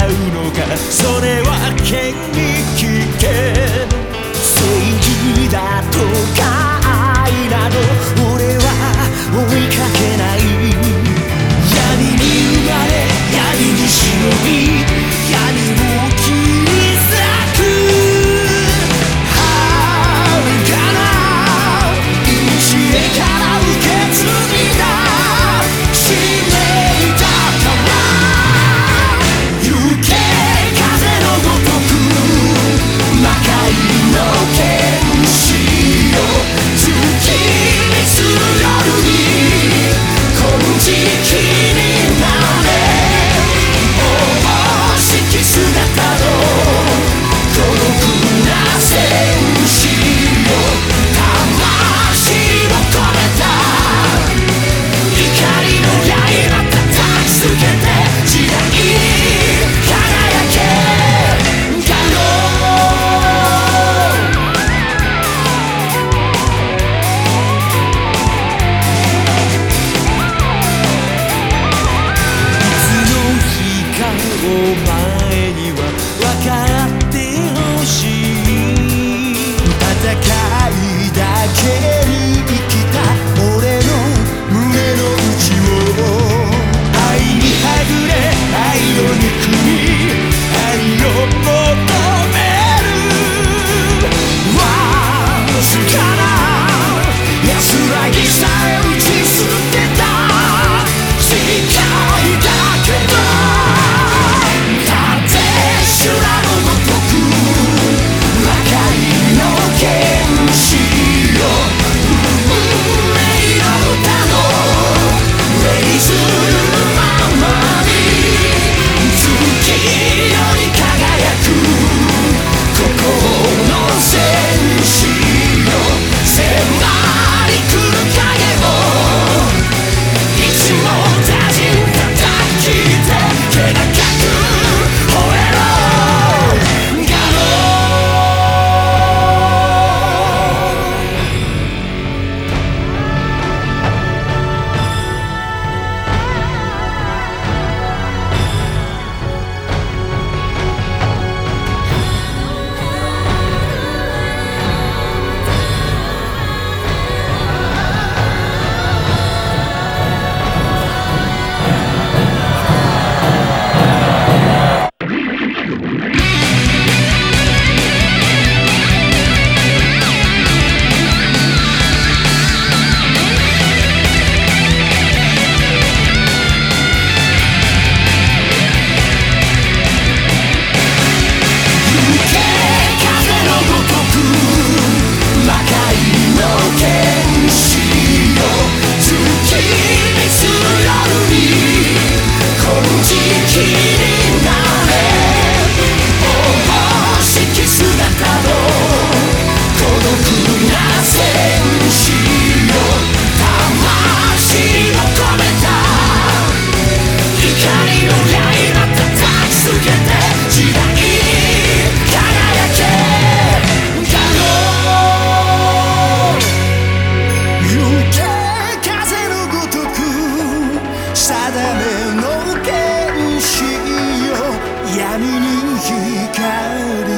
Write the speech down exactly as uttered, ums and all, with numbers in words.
うのか、それは剣に聞け。正義だとか愛など俺は追いかけない。闇に生まれ闇に忍び闇を切り裂く。遥かな道から受け継いだ使命だから。行け風のごとく魔界の剣士よ。月にする夜に金色になれ。おしき姿の孤独な戦士よ。魂を込めた怒りの刃叩きつけて時代に輝け。ガロいつの日かお前には分かってほしい。戦いだけに生きた俺の胸の内を。愛にはぐれ愛を憎み愛を求める。わずかな安らぎさえ打ち捨てた世界だけど。だって修羅のごとく魔界の剣士よ。運命の歌のレイズるままに月より輝く孤高の戦士よ。迫り来る影を一網打尽叩きて気高く吠えろ。ガロ闇に光る